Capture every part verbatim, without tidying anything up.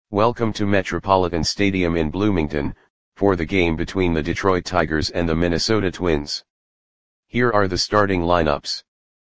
Welcome to Metropolitan Stadium in Bloomington, for the game between the Detroit Tigers and the Minnesota Twins. Here are the starting lineups.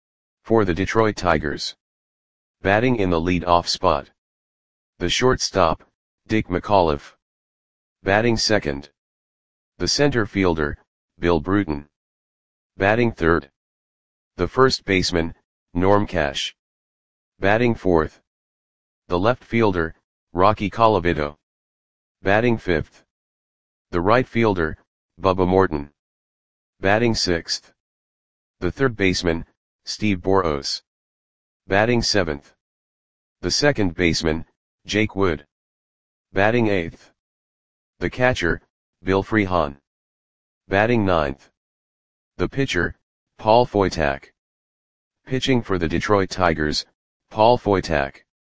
For the Detroit Tigers. Batting in the lead-off spot. The shortstop, Dick McAuliffe. Batting second. The center fielder, Bill Bruton. Batting third. The first baseman, Norm Cash. Batting fourth. The left fielder, Rocky Colavito. Batting fifth. The right fielder, Bubba Morton. Batting sixth. The third baseman, Steve Boros. Batting seventh. The second baseman, Jake Wood. Batting eighth. The catcher, Bill Freehan. Batting ninth. The pitcher, Paul Foytak. Pitching for the Detroit Tigers, Paul Foytak.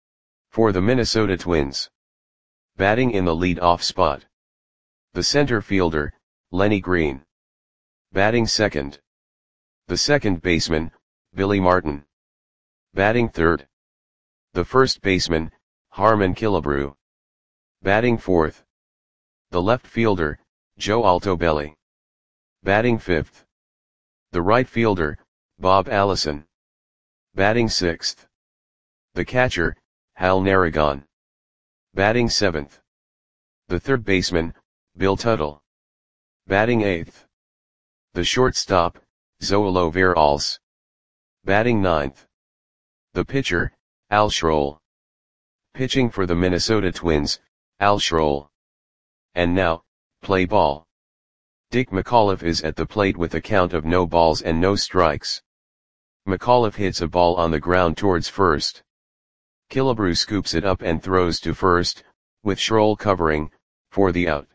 For the Minnesota Twins. Batting in the lead-off spot. The center fielder, Lenny Green. Batting second. The second baseman, Billy Martin. Batting third. The first baseman, Harmon Killebrew. Batting fourth. The left fielder, Joe Altobelli. Batting fifth. The right fielder, Bob Allison. Batting sixth. The catcher, Hal Narragon. Batting seventh. The third baseman, Bill Tuttle. Batting eighth. The shortstop, Zoilo Veralles. Batting ninth. The pitcher, Al Schroll. Pitching for the Minnesota Twins, Al Schroll. And now, play ball. Dick McAuliffe is at the plate with a count of no balls and no strikes. McAuliffe hits a ball on the ground towards first. Killebrew scoops it up and throws to first, with Schroll covering, for the out.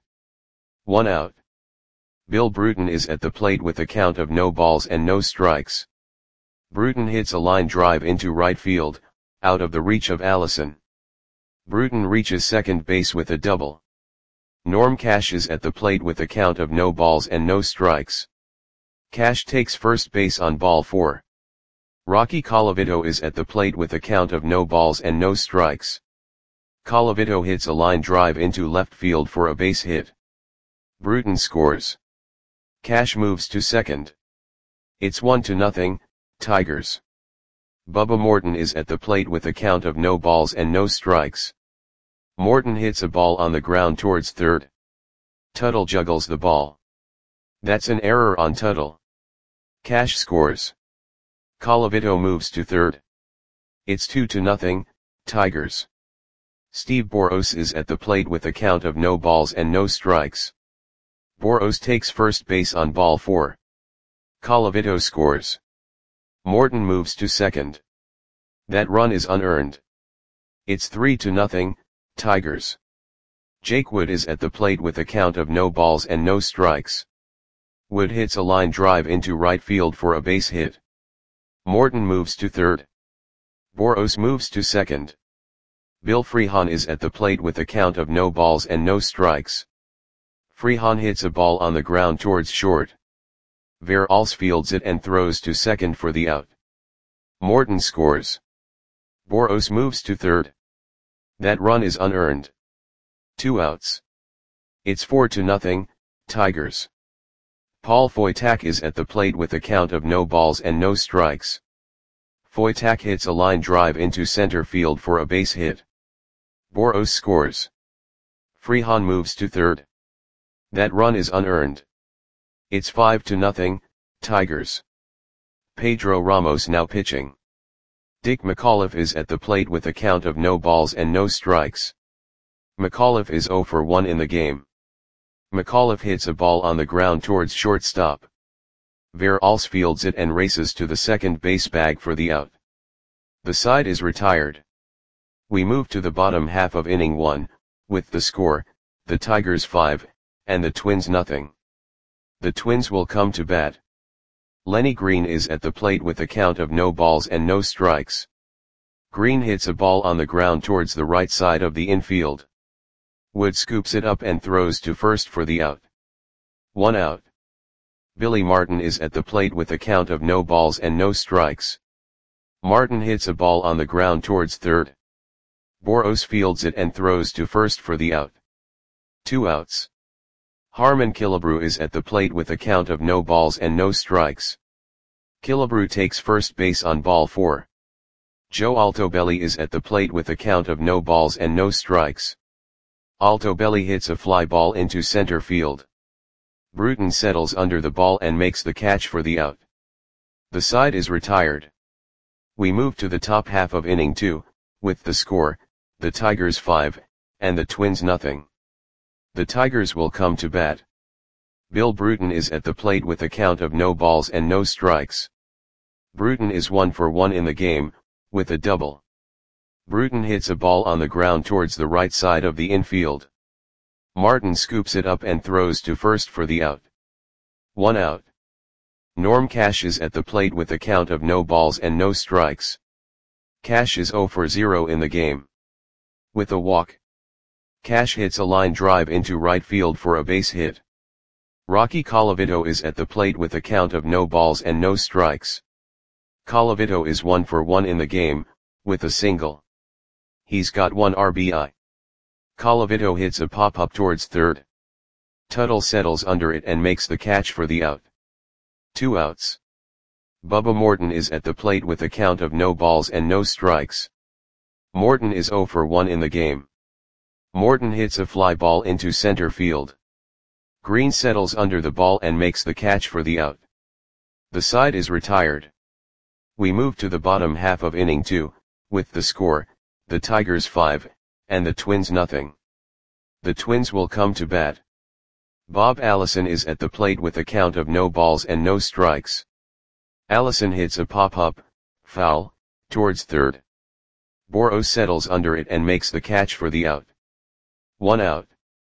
One out. Bill Bruton is at the plate with a count of no balls and no strikes. Bruton hits a line drive into right field, out of the reach of Allison. Bruton reaches second base with a double. Norm Cash is at the plate with a count of no balls and no strikes. Cash takes first base on ball four. Rocky Colavito is at the plate with a count of no balls and no strikes. Colavito hits a line drive into left field for a base hit. Bruton scores. Cash moves to second. It's one to nothing, Tigers. Bubba Morton is at the plate with a count of no balls and no strikes. Morton hits a ball on the ground towards third. Tuttle juggles the ball. That's an error on Tuttle. Cash scores. Colavito moves to third. It's two to nothing, Tigers. Steve Boros is at the plate with a count of no balls and no strikes. Boros takes first base on ball four. Colavito scores. Morton moves to second. That run is unearned. It's three to nothing, Tigers. Jake Wood is at the plate with a count of no balls and no strikes. Wood hits a line drive into right field for a base hit. Morton moves to third. Boros moves to second. Bill Freehan is at the plate with a count of no balls and no strikes. Freehan hits a ball on the ground towards short. Veralles fields it and throws to second for the out. Morton scores. Boros moves to third. That run is unearned. Two outs. It's four to nothing, Tigers. Paul Foytak is at the plate with a count of no balls and no strikes. Foytak hits a line drive into center field for a base hit. Boros scores. Freehan moves to third. That run is unearned. It's five to nothing, Tigers. Pedro Ramos now pitching. Dick McAuliffe is at the plate with a count of no balls and no strikes. McAuliffe is zero for one in the game. McAuliffe hits a ball on the ground towards shortstop. Veralles fields it and races to the second base bag for the out. The side is retired. We move to the bottom half of inning one, with the score, the Tigers five, and the Twins nothing. The Twins will come to bat. Lenny Green is at the plate with a count of no balls and no strikes. Green hits a ball on the ground towards the right side of the infield. Wood scoops it up and throws to first for the out. One out. Billy Martin is at the plate with a count of no balls and no strikes. Martin hits a ball on the ground towards third. Boros fields it and throws to first for the out. Two outs. Harman Killebrew is at the plate with a count of no balls and no strikes. Killebrew takes first base on ball four. Joe Altobelli is at the plate with a count of no balls and no strikes. Altobelli hits a fly ball into center field. Bruton settles under the ball and makes the catch for the out. The side is retired. We move to the top half of inning two, with the score, the Tigers five, and the Twins nothing. The Tigers will come to bat. Bill Bruton is at the plate with a count of no balls and no strikes. Bruton is one for one in the game, with a double. Bruton hits a ball on the ground towards the right side of the infield. Martin scoops it up and throws to first for the out. One out. Norm Cash is at the plate with a count of no balls and no strikes. Cash is zero for zero in the game. With a walk. Cash hits a line drive into right field for a base hit. Rocky Colavito is at the plate with a count of no balls and no strikes. Colavito is one for one in the game, with a single. He's got one R B I. Colavito hits a pop-up towards third. Tuttle settles under it and makes the catch for the out. Two outs. Bubba Morton is at the plate with a count of no balls and no strikes. Morton is zero for one in the game. Morton hits a fly ball into center field. Green settles under the ball and makes the catch for the out. The side is retired. We move to the bottom half of inning two, with the score, the Tigers five, and the Twins nothing. The Twins will come to bat. Bob Allison is at the plate with a count of no balls and no strikes. Allison hits a pop-up, foul, towards third. Boros settles under it and makes the catch for the out. One out.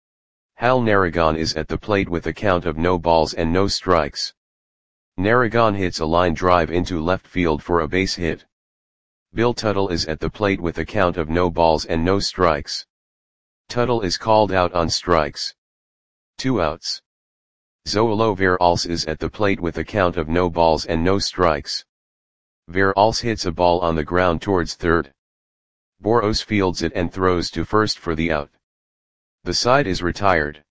Hal Narragon is at the plate with a count of no balls and no strikes. Narragon hits a line drive into left field for a base hit. Bill Tuttle is at the plate with a count of no balls and no strikes. Tuttle is called out on strikes. Two outs. Zoilo Veralce is at the plate with a count of no balls and no strikes. Veralce hits a ball on the ground towards third. Boros fields it and throws to first for the out. The side is retired.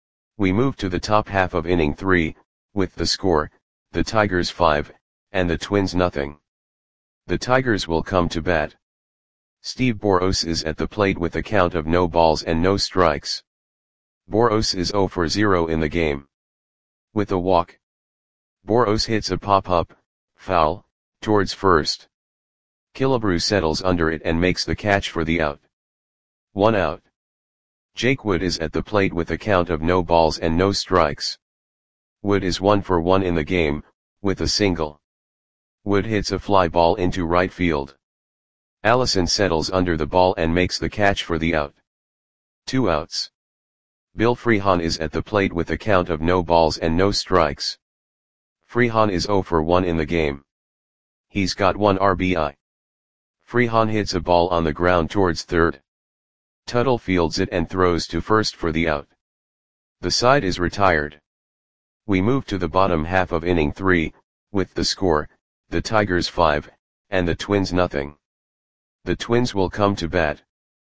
We move to the top half of inning three, with the score, the Tigers five, and the Twins nothing. The Tigers will come to bat. Steve Boros is at the plate with a count of no balls and no strikes. Boros is zero for zero in the game. With a walk. Boros hits a pop-up, foul, towards first. Killebrew settles under it and makes the catch for the out. One out. Jake Wood is at the plate with a count of no balls and no strikes. Wood is one for one in the game, with a single. Wood hits a fly ball into right field. Allison settles under the ball and makes the catch for the out. Two outs. Bill Freehan is at the plate with a count of no balls and no strikes. Freehan is zero for one in the game. He's got one R B I. Freehan hits a ball on the ground towards third. Tuttle fields it and throws to first for the out. The side is retired. We move to the bottom half of inning three, with the score, the Tigers five, and the Twins nothing. The Twins will come to bat.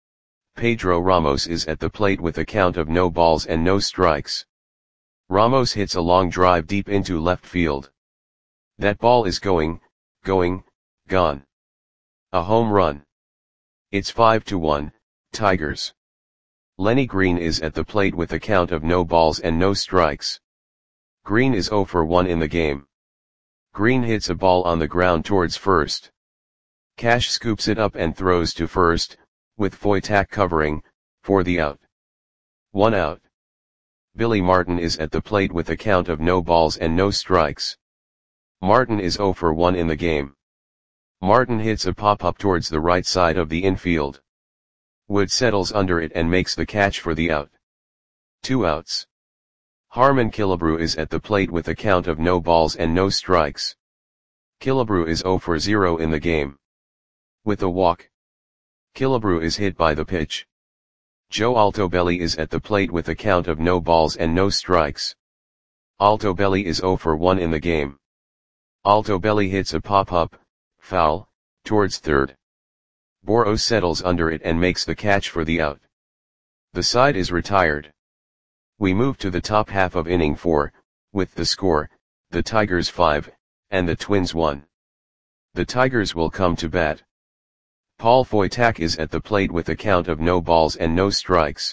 Pedro Ramos is at the plate with a count of no balls and no strikes. Ramos hits a long drive deep into left field. That ball is going, going, gone. A home run. It's five to one, Tigers. Lenny Green is at the plate with a count of no balls and no strikes. Green is zero for one in the game. Green hits a ball on the ground towards first. Cash scoops it up and throws to first, with Foytak covering, for the out. One out. Billy Martin is at the plate with a count of no balls and no strikes. Martin is zero for one in the game. Martin hits a pop-up towards the right side of the infield. Wood settles under it and makes the catch for the out. Two outs. Harman Killebrew is at the plate with a count of no balls and no strikes. Killebrew is zero for zero in the game. With a walk. Killebrew is hit by the pitch. Joe Altobelli is at the plate with a count of no balls and no strikes. Altobelli is zero for one in the game. Altobelli hits a pop-up, foul, towards third. Boros settles under it and makes the catch for the out. The side is retired. We move to the top half of inning four, with the score, the Tigers five, and the Twins one. The Tigers will come to bat. Paul Foytak is at the plate with a count of no balls and no strikes.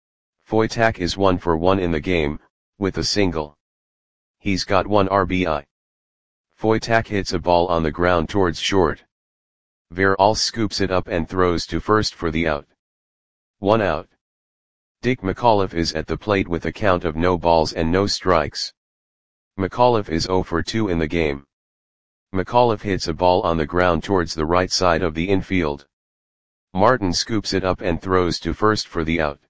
Foytak is one for one in the game, with a single. He's got one R B I. Foytak hits a ball on the ground towards short. Veralls scoops it up and throws to first for the out. One out. Dick McAuliffe is at the plate with a count of no balls and no strikes. McAuliffe is zero for two in the game. McAuliffe hits a ball on the ground towards the right side of the infield. Martin scoops it up and throws to first for the out.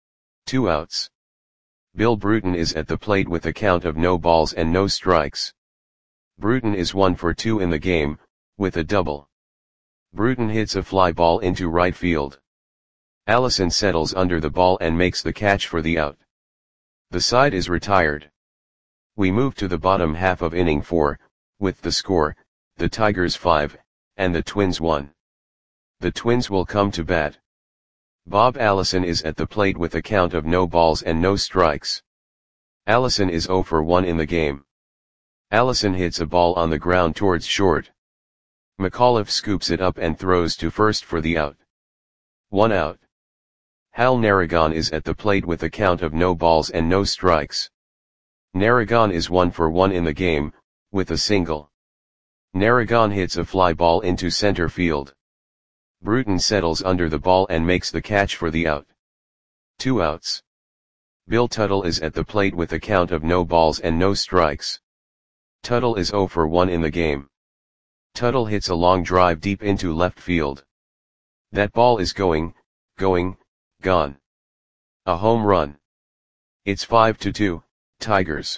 Two outs. Bill Bruton is at the plate with a count of no balls and no strikes. Bruton is one for two in the game, with a double. Bruton hits a fly ball into right field. Allison settles under the ball and makes the catch for the out. The side is retired. We move to the bottom half of inning four, with the score, the Tigers five, and the Twins one. The Twins will come to bat. Bob Allison is at the plate with a count of no balls and no strikes. Allison is zero for one in the game. Allison hits a ball on the ground towards short. McAuliffe scoops it up and throws to first for the out. One out. Hal Narragon is at the plate with a count of no balls and no strikes. Narragon is one for one in the game, with a single. Narragon hits a fly ball into center field. Bruton settles under the ball and makes the catch for the out. Two outs. Bill Tuttle is at the plate with a count of no balls and no strikes. Tuttle is zero for one in the game. Tuttle hits a long drive deep into left field. That ball is going, going, gone. A home run. It's five to two, Tigers.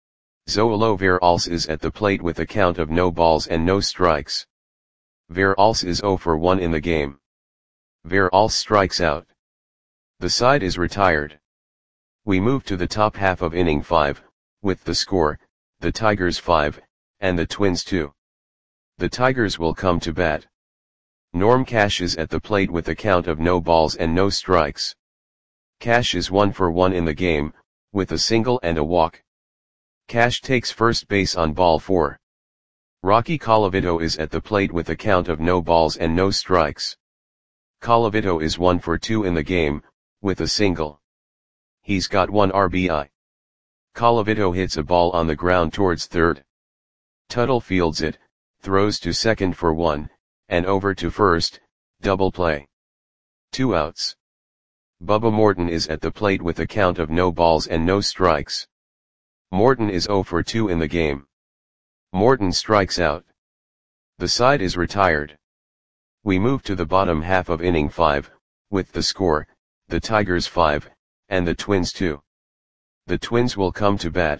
Zoilo Veralls is at the plate with a count of no balls and no strikes. Veralls is zero for one in the game. Veralls strikes out. The side is retired. We move to the top half of inning five, with the score, the Tigers five, and the Twins two. The Tigers will come to bat. Norm Cash is at the plate with a count of no balls and no strikes. Cash is one for one in the game, with a single and a walk. Cash takes first base on ball four. Rocky Colavito is at the plate with a count of no balls and no strikes. Colavito is one for two in the game, with a single. He's got one R B I. Colavito hits a ball on the ground towards third. Tuttle fields it, throws to second for one, and over to first, double play. Two outs. Bubba Morton is at the plate with a count of no balls and no strikes. Morton is zero for two in the game. Morton strikes out. The side is retired. We move to the bottom half of inning five, with the score, the Tigers five, and the Twins two. The Twins will come to bat.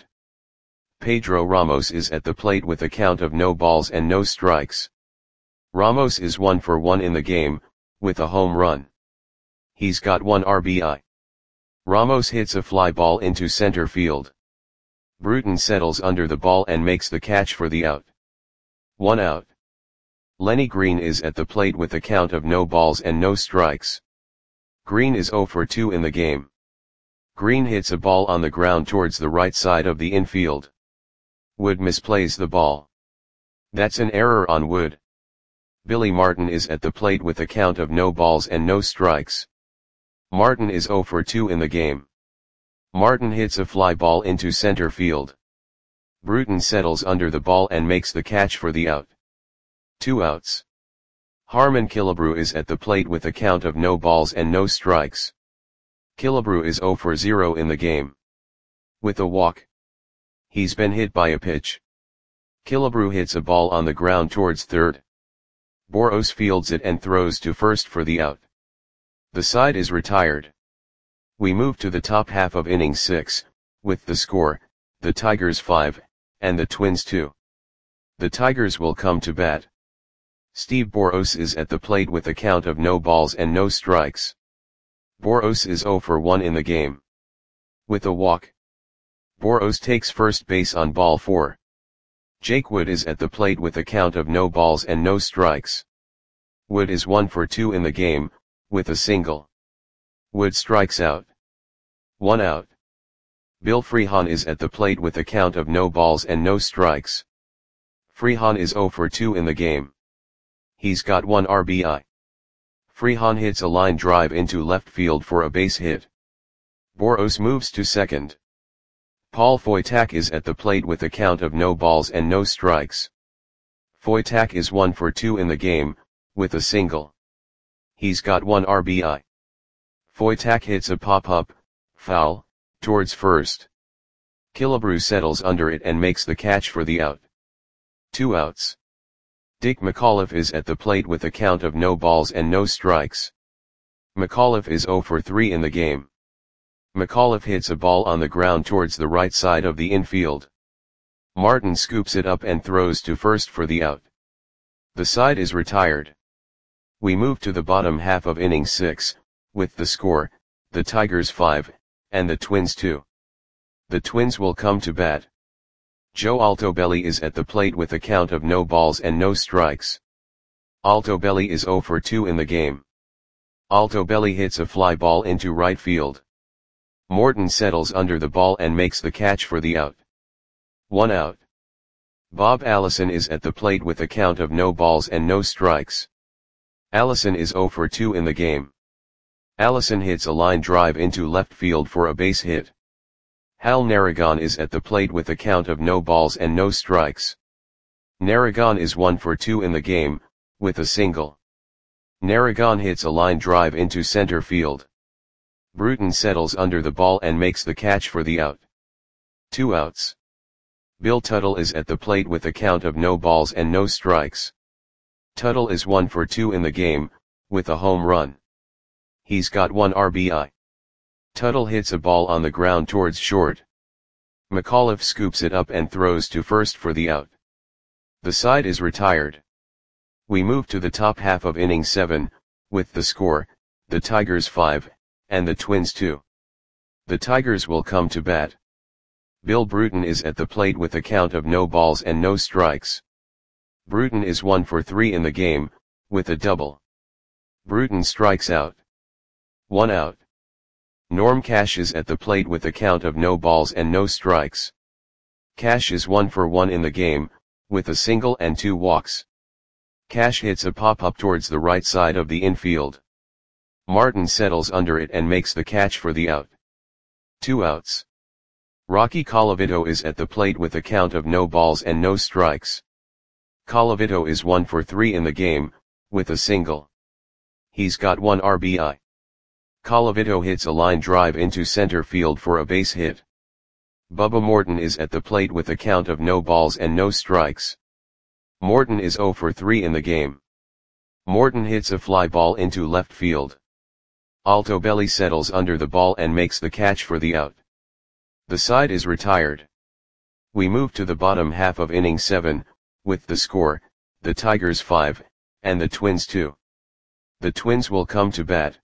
Pedro Ramos is at the plate with a count of no balls and no strikes. Ramos is one for one in the game, with a home run. He's got one R B I. Ramos hits a fly ball into center field. Bruton settles under the ball and makes the catch for the out. One out. Lenny Green is at the plate with a count of no balls and no strikes. Green is zero for two in the game. Green hits a ball on the ground towards the right side of the infield. Wood misplays the ball. That's an error on Wood. Billy Martin is at the plate with a count of no balls and no strikes. Martin is zero for two in the game. Martin hits a fly ball into center field. Bruton settles under the ball and makes the catch for the out. Two outs. Harmon Killebrew is at the plate with a count of no balls and no strikes. Killebrew is zero for zero in the game. With a walk. He's been hit by a pitch. Killebrew hits a ball on the ground towards third. Boros fields it and throws to first for the out. The side is retired. We move to the top half of inning six, with the score, the Tigers five, and the Twins two. The Tigers will come to bat. Steve Boros is at the plate with a count of no balls and no strikes. Boros is zero for one in the game. With a walk. Boros takes first base on ball four. Jake Wood is at the plate with a count of no balls and no strikes. Wood is one for two in the game, with a single. Wood strikes out. One out. Bill Freehan is at the plate with a count of no balls and no strikes. Freehan is zero for two in the game. He's got one R B I. Freehan hits a line drive into left field for a base hit. Boros moves to second. Paul Foytak is at the plate with a count of no balls and no strikes. Foytak is one for two in the game, with a single. He's got one R B I. Foytak hits a pop-up, foul, towards first. Killebrew settles under it and makes the catch for the out. Two outs. Dick McAuliffe is at the plate with a count of no balls and no strikes. McAuliffe is zero for three in the game. McAuliffe hits a ball on the ground towards the right side of the infield. Martin scoops it up and throws to first for the out. The side is retired. We move to the bottom half of inning six, with the score, the Tigers five, and the Twins two. The Twins will come to bat. Joe Altobelli is at the plate with a count of no balls and no strikes. Altobelli is zero for two in the game. Altobelli hits a fly ball into right field. Morton settles under the ball and makes the catch for the out. One out. Bob Allison is at the plate with a count of no balls and no strikes. Allison is zero for two in the game. Allison hits a line drive into left field for a base hit. Hal Narragon is at the plate with a count of no balls and no strikes. Narragon is one for two in the game, with a single. Narragon hits a line drive into center field. Bruton settles under the ball and makes the catch for the out. Two outs. Bill Tuttle is at the plate with a count of no balls and no strikes. Tuttle is one for two in the game, with a home run. He's got one R B I. Tuttle hits a ball on the ground towards short. McAuliffe scoops it up and throws to first for the out. The side is retired. We move to the top half of inning seven, with the score, the Tigers five, and the Twins two. The Tigers will come to bat. Bill Bruton is at the plate with a count of no balls and no strikes. Bruton is one for three in the game, with a double. Bruton strikes out. One out. Norm Cash is at the plate with a count of no balls and no strikes. Cash is one for one in the game, with a single and two walks. Cash hits a pop-up towards the right side of the infield. Martin settles under it and makes the catch for the out. Two outs. Rocky Colavito is at the plate with a count of no balls and no strikes. Colavito is one for three in the game, with a single. He's got one R B I. Colavito hits a line drive into center field for a base hit. Bubba Morton is at the plate with a count of no balls and no strikes. Morton is zero for three in the game. Morton hits a fly ball into left field. Altobelli settles under the ball and makes the catch for the out. The side is retired. We move to the bottom half of inning seven, with the score, the Tigers five, and the Twins two. The Twins will come to bat.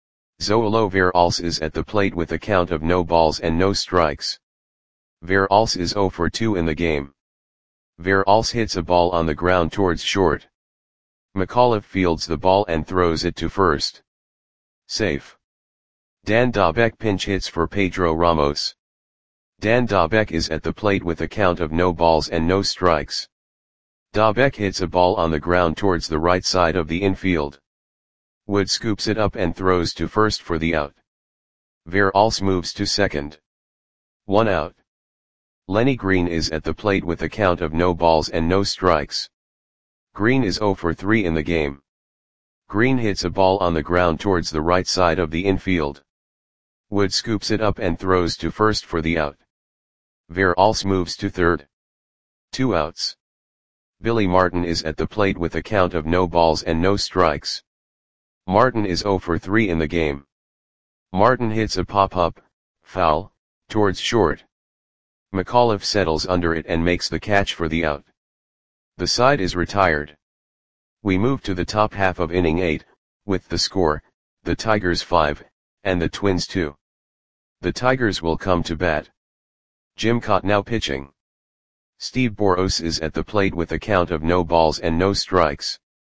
Zoilo Veralce is at the plate with a count of no balls and no strikes. Veralce is zero for two in the game. Veralce hits a ball on the ground towards short. McAuliffe fields the ball and throws it to first. Safe. Dan Dobek pinch hits for Pedro Ramos. Dan Dobek is at the plate with a count of no balls and no strikes. Dobek hits a ball on the ground towards the right side of the infield. Wood scoops it up and throws to first for the out. Veralce moves to second. One out. Lenny Green is at the plate with a count of no balls and no strikes. Green is zero for three in the game. Green hits a ball on the ground towards the right side of the infield. Wood scoops it up and throws to first for the out. Veralce moves to third. Two outs. Billy Martin is at the plate with a count of no balls and no strikes. Martin is zero for three in the game. Martin hits a pop-up, foul, towards short. McAuliffe settles under it and makes the catch for the out. The side is retired. We move to the top half of inning eight, with the score, the Tigers five, and the Twins two. The Tigers will come to bat. Jim Kaat now pitching. Steve Boros is at the plate with a count of no balls and no strikes.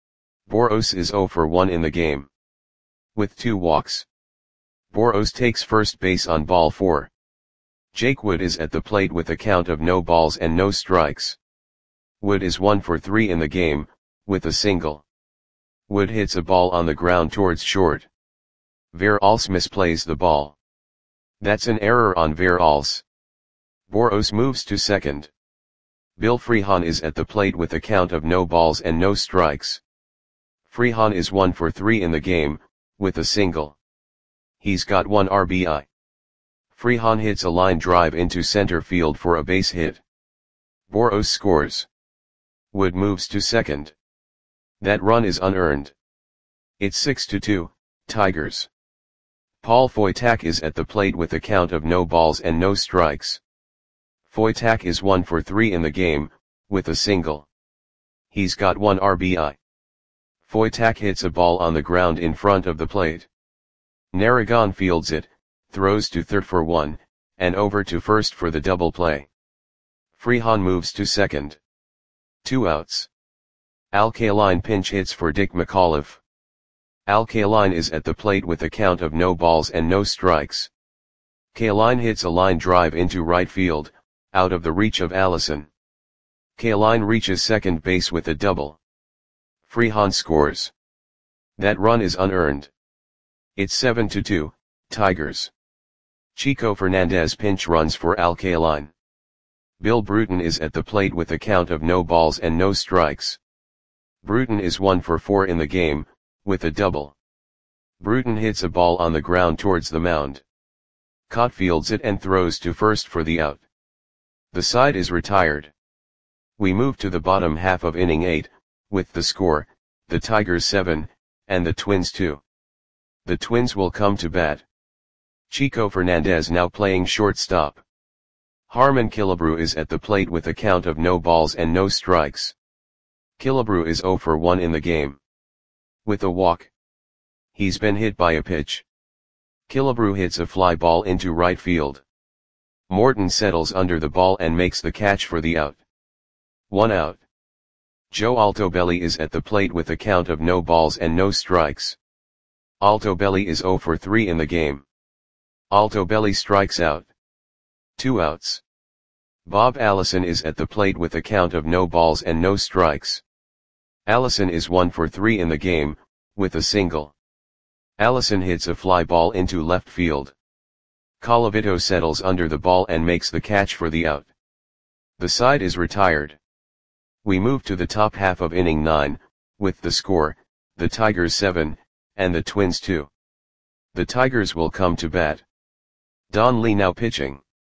Boros is zero for one in the game. With two walks. Boros takes first base on ball four. Jake Wood is at the plate with a count of no balls and no strikes. Wood is one for three in the game, with a single. Wood hits a ball on the ground towards short. Veralce misplays the ball. That's an error on Veralce. Boros moves to second. Bill Freehan is at the plate with a count of no balls and no strikes. Freehan is one for three in the game, with a single. He's got one R B I. Freehan hits a line drive into center field for a base hit. Boros scores. Wood moves to second. That run is unearned. It's six to two, Tigers. Paul Foytak is at the plate with a count of no balls and no strikes. Foytak is one for three in the game, with a single. He's got one R B I. Foytak hits a ball on the ground in front of the plate. Narragon fields it, throws to third for one, and over to first for the double play. Freehan moves to second. Two outs. Al Kaline pinch hits for Dick McAuliffe. Al Kaline is at the plate with a count of no balls and no strikes. Kaline hits a line drive into right field, out of the reach of Allison. Kaline reaches second base with a double. Freehan scores. That run is unearned. It's seven to two, Tigers. Chico Fernandez pinch runs for Al Kaline. Bill Bruton is at the plate with a count of no balls and no strikes. Bruton is one for four in the game, with a double. Bruton hits a ball on the ground towards the mound. Cott fields it and throws to first for the out. The side is retired. We move to the bottom half of inning eight, with the score, the Tigers seven, and the Twins two. The Twins will come to bat. Chico Fernandez now playing shortstop. Harmon Killebrew is at the plate with a count of no balls and no strikes. Killebrew is zero for one in the game. With a walk. He's been hit by a pitch. Killebrew hits a fly ball into right field. Morton settles under the ball and makes the catch for the out. One out. Joe Altobelli is at the plate with a count of no balls and no strikes. Altobelli is zero for three in the game. Altobelli strikes out. Two outs. Bob Allison is at the plate with a count of no balls and no strikes. Allison is one for three in the game, with a single. Allison hits a fly ball into left field. Colavito settles under the ball and makes the catch for the out. The side is retired. We move to the top half of inning nine, with the score, the Tigers seven, and the Twins two. The Tigers will come to bat. Don Lee now pitching.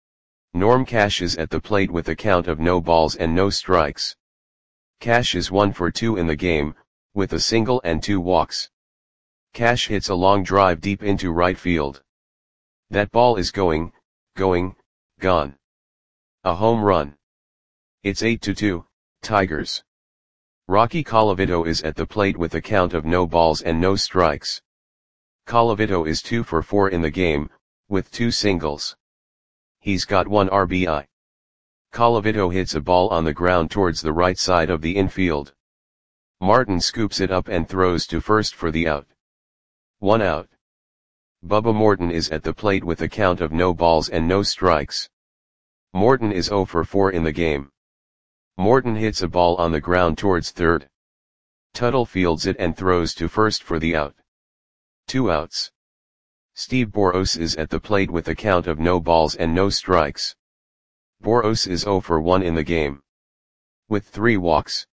Norm Cash is at the plate with a count of no balls and no strikes. Cash is one for two in the game, with a single and two walks. Cash hits a long drive deep into right field. That ball is going, going, gone. A home run. It's eight to two, Tigers. Rocky Colavito is at the plate with a count of no balls and no strikes. Colavito is two for four in the game, with two singles. He's got one R B I. Colavito hits a ball on the ground towards the right side of the infield. Martin scoops it up and throws to first for the out. One out. Bubba Morton is at the plate with a count of no balls and no strikes. Morton is zero for four in the game. Morton hits a ball on the ground towards third. Tuttle fields it and throws to first for the out. Two outs. Steve Boros is at the plate with a count of no balls and no strikes. Boros is zero for one in the game. With three walks.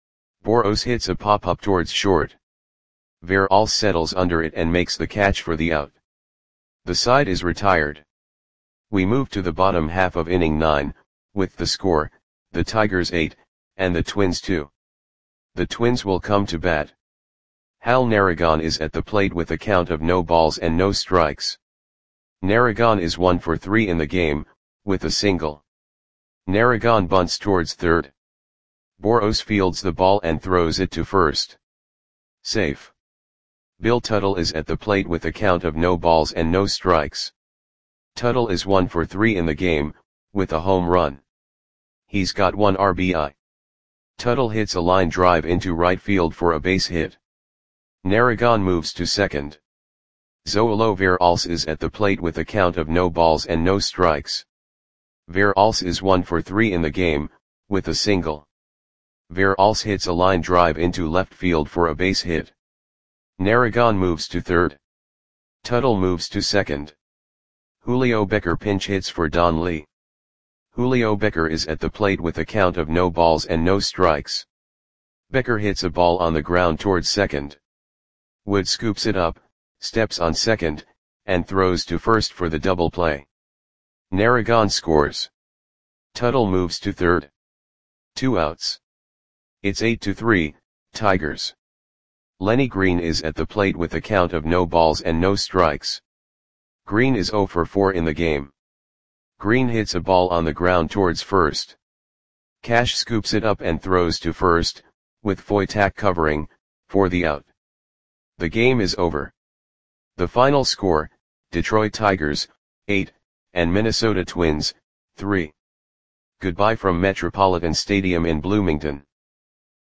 Boros hits a pop-up towards short. Veralce settles under it and makes the catch for the out. The side is retired. We move to the bottom half of inning nine, with the score, the Tigers eight, and the Twins two. The Twins will come to bat. Hal Narragon is at the plate with a count of no balls and no strikes. Narragon is one for three in the game, with a single. Narragon bunts towards third. Boros fields the ball and throws it to first. Safe. Bill Tuttle is at the plate with a count of no balls and no strikes. Tuttle is one for three in the game, with a home run. He's got one R B I. Tuttle hits a line drive into right field for a base hit. Narragon moves to second. Zoolo Verals is at the plate with a count of no balls and no strikes. Verals is one for three in the game, with a single. Verals hits a line drive into left field for a base hit. Narragon moves to third. Tuttle moves to second. Julio Becker pinch hits for Don Lee. Julio Becker is at the plate with a count of no balls and no strikes. Becker hits a ball on the ground towards second. Wood scoops it up, steps on second, and throws to first for the double play. Narragon scores. Tuttle moves to third. Two outs. It's eight to three, Tigers. Lenny Green is at the plate with a count of no balls and no strikes. Green is zero for four in the game. Green hits a ball on the ground towards first. Cash scoops it up and throws to first, with Foytak covering, for the out. The game is over. The final score, Detroit Tigers, eight, and Minnesota Twins, three. Goodbye from Metropolitan Stadium in Bloomington.